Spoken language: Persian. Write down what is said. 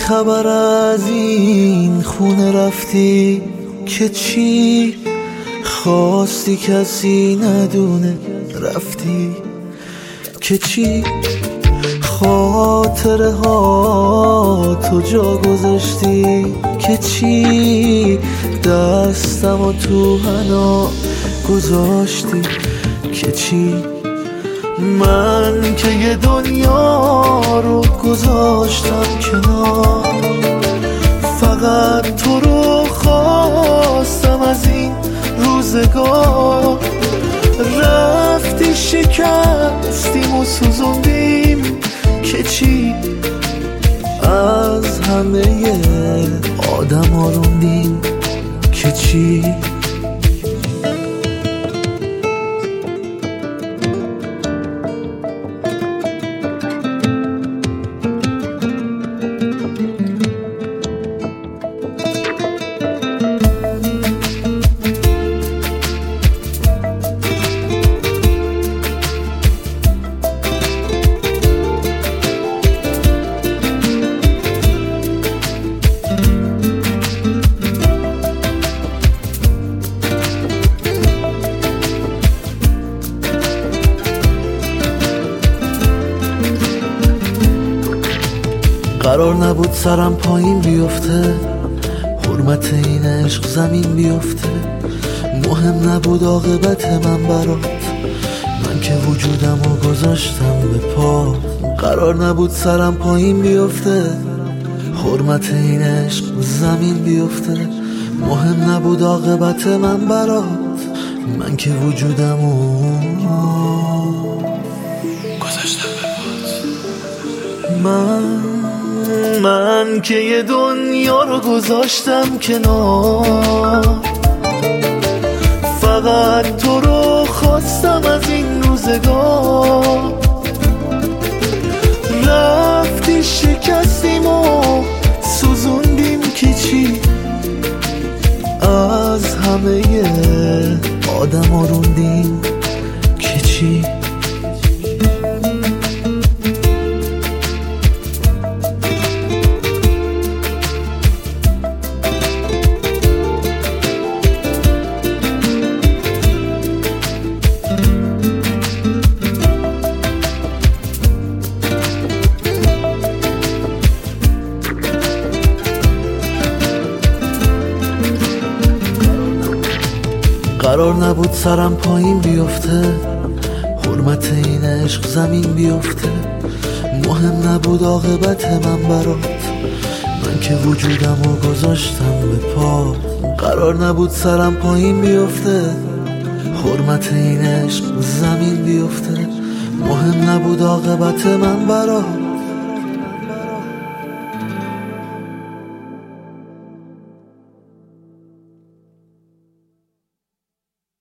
خبر از این خونه رفتی که چی خواستی کسی ندونه رفتی که چی خاطره ها تو جا گذاشتی که چی دستم و تو حنا گذاشتی که چی من که یه دنیا رو گذاشتم کنار فقط تو رو خواستم از این روزگار رفتی شکستیم و سوزوندیم که چی از همه آدم ها روندیم که چی قرار نبود سرم پایین بیفته حرمت این عشق زمین بیفته مهم نبود عاقبت من برات من که وجودم رو گذاشتم به پا قرار نبود سرم پایین بیفته حرمت این عشق زمین بیفته مهم نبود عاقبت من برات من که وجودم رو گذاشتم به پا من که یه دنیا رو گذاشتم کنار فقط تو رو خواستم از این روزگار رفتی شکستیم و سوزوندیم که چی از همه آدم ها روندیم که چی قرار نبود سرم پایین بیفته حرمت این عشق زمین بیفته مهم نبود عاقبت من برات من که وجودم رو گذاشتم به پا قرار نبود سرم پایین بیفته حرمت این عشق زمین بیفته مهم نبود عاقبت من برات